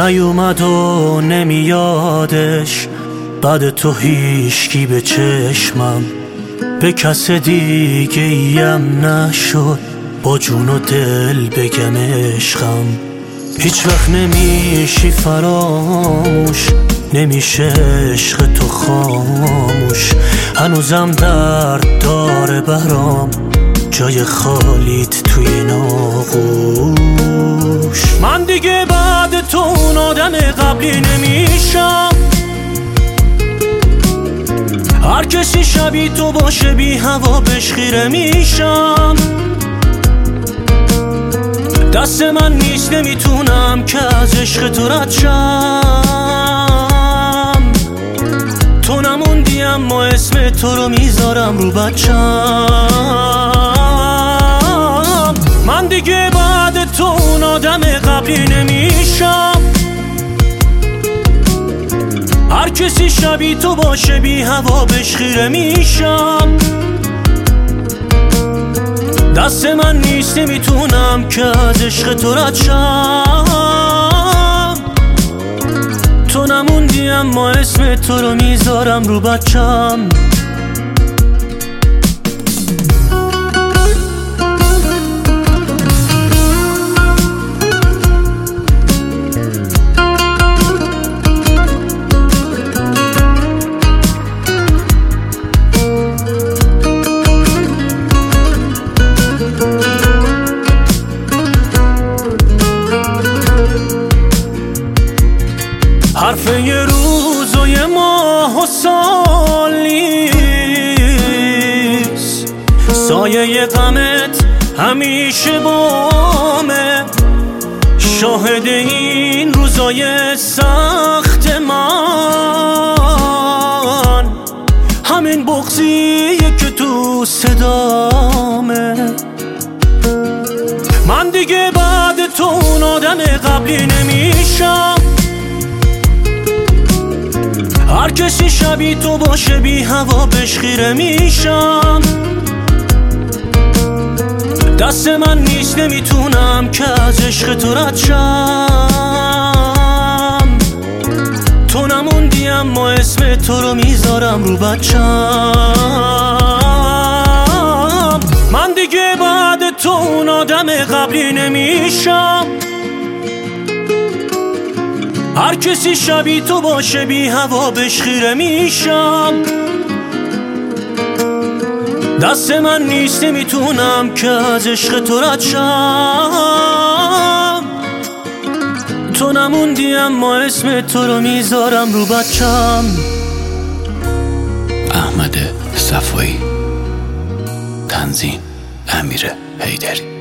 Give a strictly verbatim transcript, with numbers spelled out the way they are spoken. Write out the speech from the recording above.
نیومد و نمیادش، بعد تو هیچکی به چشمم، به کس دیگه ایم نشد با جون و دل بگم عشقم. هیچ وقت نمیشی فراموش، نمیشه عشق تو خاموش، هنوزم درد داره برام جای خالیت توی این آغوش. من دیگه بعد تو اون آدم قبلی نمیشم، هر کسی شبیه تو باشه بی هوا بهش خیره میشم. دست من نیست نمیتونم که از عشق تو رد شم، تو نموندی اما اسم تو رو میذارم رو بچم. من دیگه بعد تو اون آدم قبلی نمیشم، هر کسی شبیه تو باشه بی هوا بهش خیره میشم. دست من نیست نمیتونم که از عشق تو رد شم، تو نموندی اما اسم تو رو میذارم رو بچم. حرف یه روز و یه ماه و سال نیست، سایه ی غمت همیشه بامه، شاهد این روزای سخت من همین بغضیه که تو صدامه. من دیگه بعد تو اون آدم قبلی نمیشم، هر کسی شبیه تو باشه بی هوا بهش خیره میشم. دست من نیست نمیتونم که از عشق تو رد شم، تو نموندی اما اسم تو رو میذارم رو بچم. من دیگه بعد تو اون آدم قبلی نمیشم، هر کسی شبیه تو باشه بی هوا بهش خیره میشم. دست من نیست نمیتونم که از عشق تو رد شم، تو نموندی اما اسم تو رو میذارم رو بچم. احمد صفایی، تنظیم امیر حیدری.